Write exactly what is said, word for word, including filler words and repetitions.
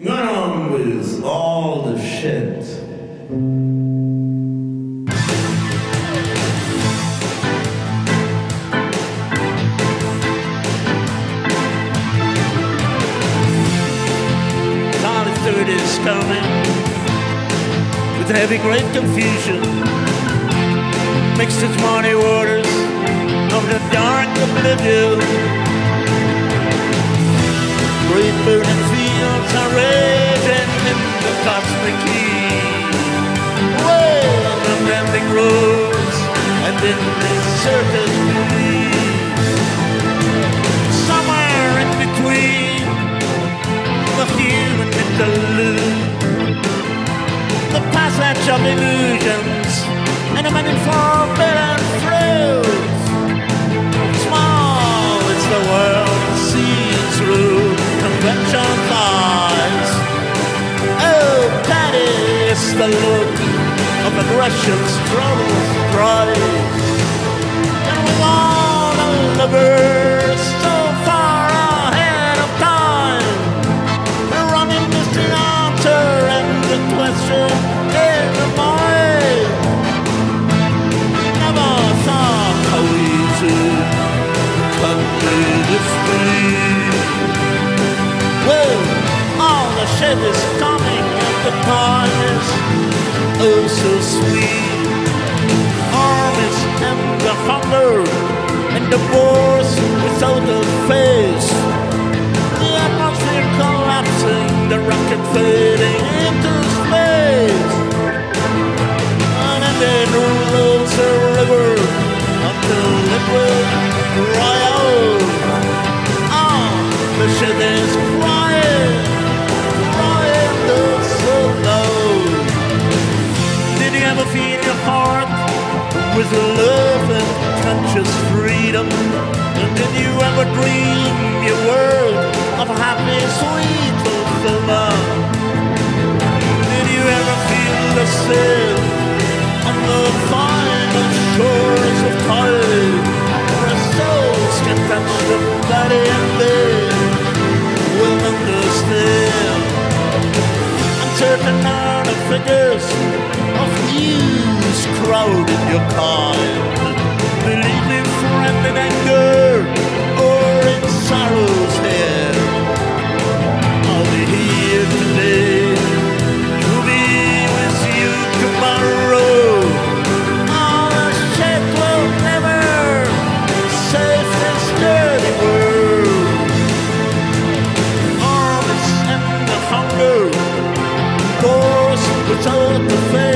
Got on with all the shit. College third is coming with heavy great confusion. Mixed its muddy waters of the dark oblivion. Great burning fields are raging in the cosmic heat. Well, the bending roads and in this circus beneath. Somewhere in between the human interlude, the passage of illusions and a many forbidden fruits. Small is the world seen through convention's eyes. Oh, petty is the look of aggression's troubled pride. And with all the lovers so far ahead of time, we're running this the answer and the question in the mind. Never thought how easy come to this street. Well, all the shit is coming and the time is oh so sweet. Armies and the hunger and the wars without a face. The atmosphere collapsing, the rocket fading into space. And then rolls a river until it will dry out. Oh, the shit is crying, crying so loud. Did you ever feel your heart with love and conscious freedom? And did you ever dream your world of happy, sweet fulfillment? Did you ever feel the sail on the final shores of time, where souls can touch the body and they will understand? Uncertain are the figures of news crowding your kind. Believe me, friend, in anger or in sorrow's head, I'll be here today to be with you tomorrow. All the shit will never save this dirty world. Armies and the hunger, course without the faith.